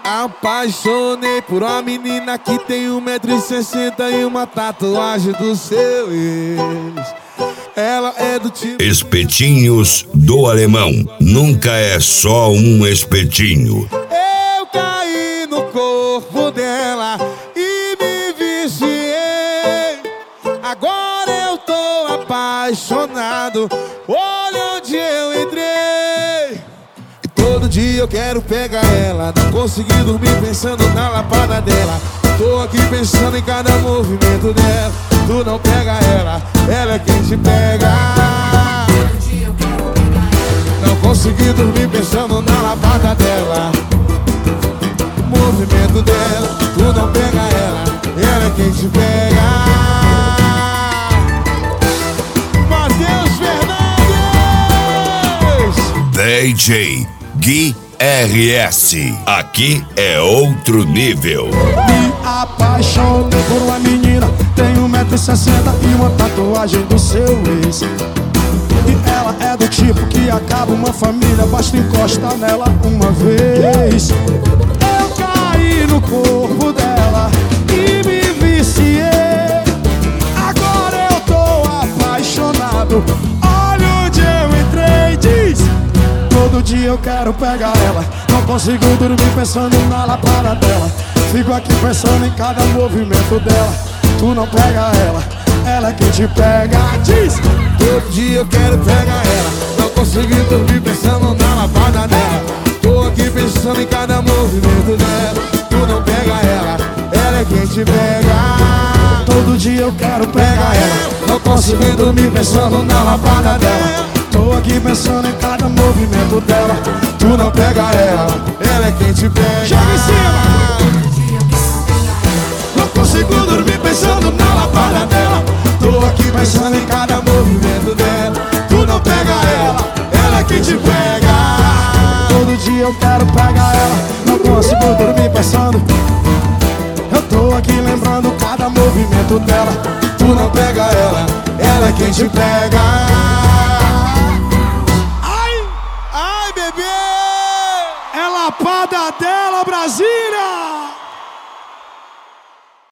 Apaixonei por uma menina que tem 1,60 m e uma tatuagem do seu ex. Ela é do tipo... Espetinhos do Alemão. Nunca é só um espetinho. Eu caí no corpo dela e me viciei. Agora eu tô apaixonado. Olha onde eu entrei. E todo dia eu quero pegar ela. Não consegui dormir pensando na lapada dela. Tô aqui pensando em cada movimento dela. Tu não pega ela, ela é quem te pega. Não consegui dormir pensando na lapada dela. Movimento dela, tu não pega ela é quem te pega. Matheus Fernandes, DJ Gui RS. Aqui é outro nível. Me apaixonei por uma menina, tem 1,60 m e uma tatuagem do seu ex. E ela é do tipo que acaba uma família, basta encostar nela uma vez. Eu caí no corpo dela e me viciei. Agora eu tô apaixonado. Olha onde eu entrei, diz. Todo dia eu quero pegar ela. Não consigo dormir pensando na lapada dela. Fico aqui pensando em cada movimento dela. Tu não pega ela é quem te pega, diz. todo dia eu quero pegar ela. Não consegui dormir pensando na lapada dela. Tô aqui pensando em cada movimento dela. Tu não pega ela é quem te pega. Todo dia eu quero pegar ela. Não consegui dormir pensando na lapada dela. Tô aqui pensando em cada movimento dela. Tu não pega ela é quem te pega. Joga em cima! Não consigo dormir pensando na lapada dela. Tô aqui pensando em cada movimento dela. Tu não pega ela é quem te pega. Todo dia eu quero pegar ela. Não consigo dormir pensando. Eu tô aqui lembrando cada movimento dela. Tu não pega ela é quem te pega. Ai, bebê! É lapada dela, Brasília!